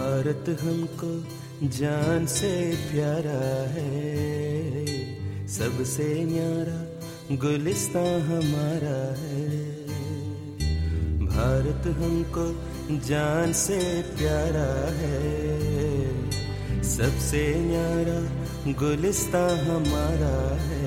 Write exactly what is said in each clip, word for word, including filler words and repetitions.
भारत हमको जान से प्यारा है, सबसे न्यारा गुलिस्तां हमारा है। भारत हमको जान से प्यारा है, सबसे न्यारा गुलिस्तां हमारा है।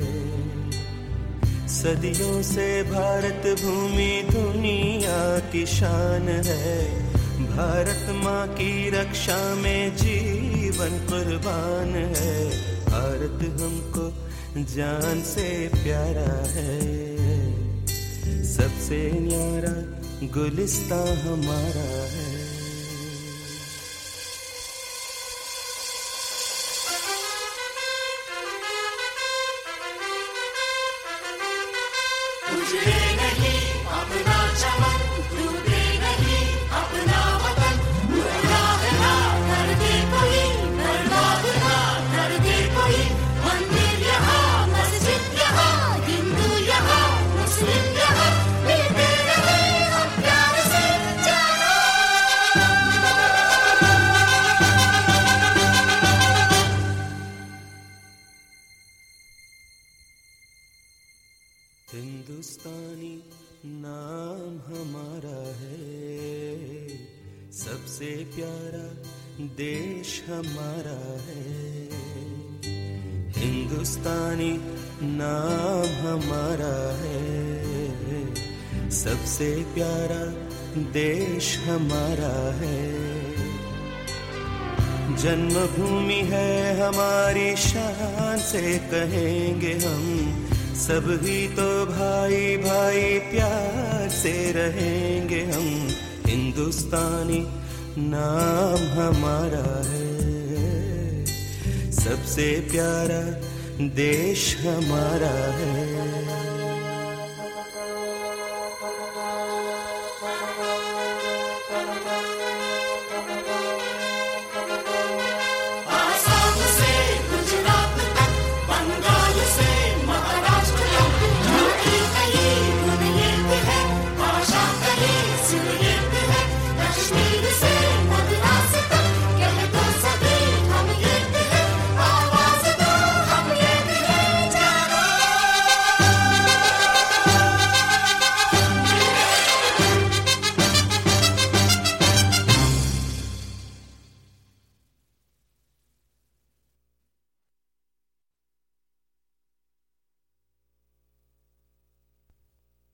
सदियों से भारत भूमि दुनिया की शान है, भारत माँ की रक्षा में जीवन कुर्बान है। भारत हमको जान से प्यारा है, सबसे न्यारा गुलिस्तां हमारा है। उजड़े नहीं अपना चमन, टूटे नहीं अपना वतन, गुनाह ना कर दे कोई, बर्बाद ना कर दे कोई। मंदिर यहाँ, मस्जिद यहाँ, हिंदू यहाँ, मुस्लिम यहाँ, मिलते रहे हम प्यार से जानो। हिंदुस्तानी नाम हमारा है, सबसे प्यारा देश हमारा है। हिंदुस्तानी नाम हमारा है, सबसे प्यारा देश हमारा है। जन्मभूमि है हमारी, शान से कहेंगे हम, सब ही तो भाई भाई प्यार से रहेंगे हम। हिंदुस्तानी नाम हमारा है, सबसे प्यारा देश हमारा है।